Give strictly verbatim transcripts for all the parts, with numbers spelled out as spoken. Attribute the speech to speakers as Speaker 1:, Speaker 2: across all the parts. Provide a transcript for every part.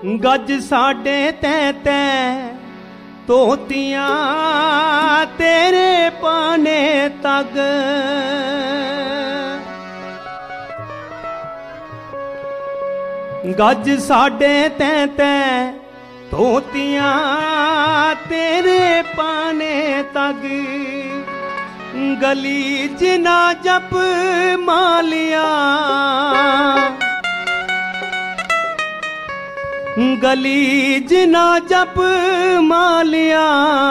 Speaker 1: गज साढ़े तैं तैं तोतियां तेरे पाने तक। गज साढ़े तैं तैं तोतियां तेरे पाने तक। गली जिना जप मालिया गली जिना जप मालिया।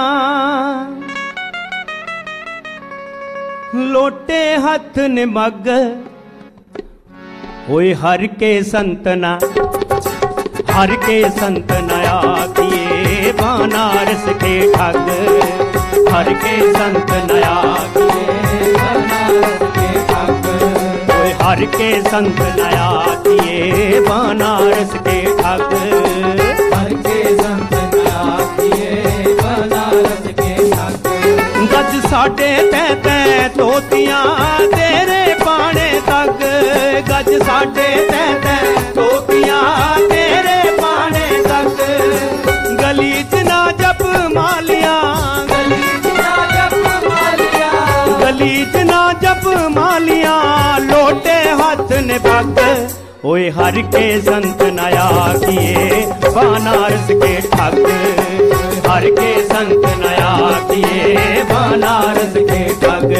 Speaker 1: लोटे हथ निमग होए हर के संतना हर के संत नया किए बनारस के ठग। हर के संत नया किए बनारस के ठग। होए हर के संत नया किए बनारस के ठग।
Speaker 2: हर के संत नया किए बनारस के ठग।
Speaker 1: गज साढ़े तैं तैं तोतियां तेरे पाने तक। गज साढ़े तैं तैं तोतियां तेरे पाने तक। गली जना जप मालिया
Speaker 2: गली जना जप मालिया।
Speaker 1: गली जना जप मालिया। लोटे हाथ ने भग ओए हर के संत नया किए बनारस के ठग। हर के संत नया किए बनारस के ठग।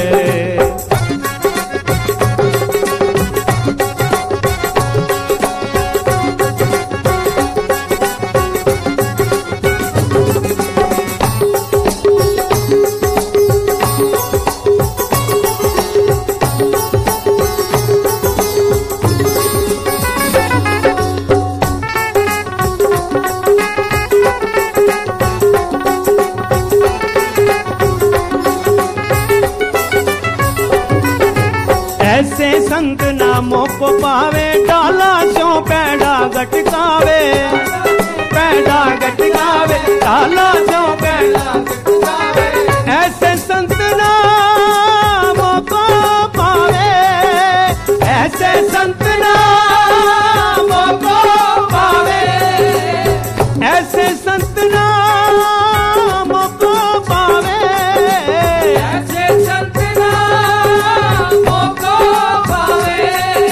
Speaker 1: ऐसे संत नामों को पावे डाला सो पैड़ा गटकावे। पैड़ा गटकावे डाला सो पैड़ा गटकावे। ऐसे संत नामों को पावे ऐसे संत नामों को पावे। ऐसे संत नामों को पावे
Speaker 2: ऐसे संत नामों को पावे।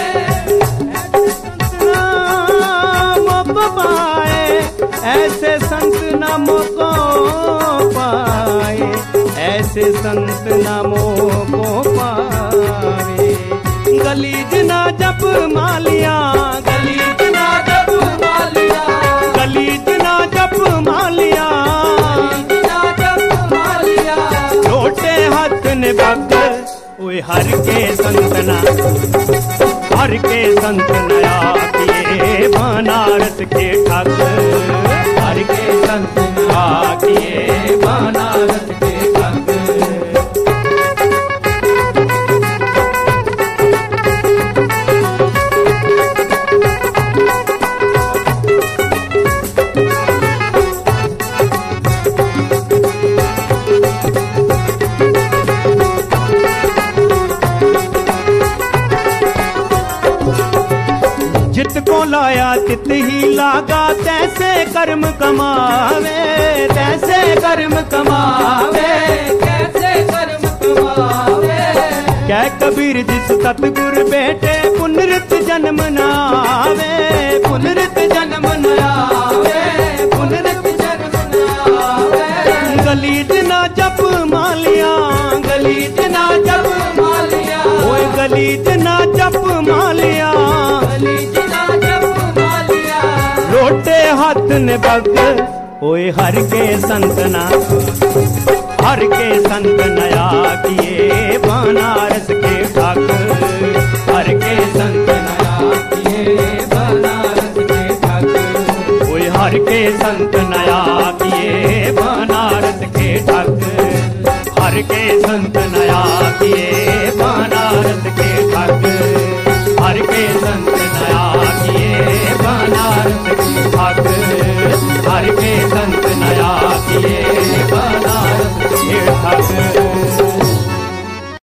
Speaker 2: ऐसे संत नामों को पाए
Speaker 1: ऐसे संत नामों को पावे। गली जना जप मालिया
Speaker 2: गली जना जप मालिया।
Speaker 1: गली जना जप मालिया।
Speaker 2: जना जप मालिया।
Speaker 1: छोटे हाथ ने भग ओए हर के संतना हर के संत नया किए बनारस के ठग।
Speaker 2: हर के संत नया किए बनारस के ठग।
Speaker 1: जित को लाया तित ही लागा तैसे कर्म कमावे। तैसे कर्म कमावे
Speaker 2: कैसे कर्म कमावे।
Speaker 1: क्या कबीर जिस सतगुर बेटे पुनरुत जन्म नावे। पुनरुत जन्म नावे
Speaker 2: पुनरुत जन्म नावे।
Speaker 1: गली जना जप मालिया
Speaker 2: गली जना जप मालिया।
Speaker 1: ओए गली जना जप मालिया।
Speaker 2: गली जना जप मालिया।
Speaker 1: लोटे हाथ ने भग ओए हर के संतना हर के संत नया किए बनारस के ठग।
Speaker 2: हर के संत नया किए बनारस के ठग।
Speaker 1: ओए हर के संत नया किए बनारस के ठग। हर के संत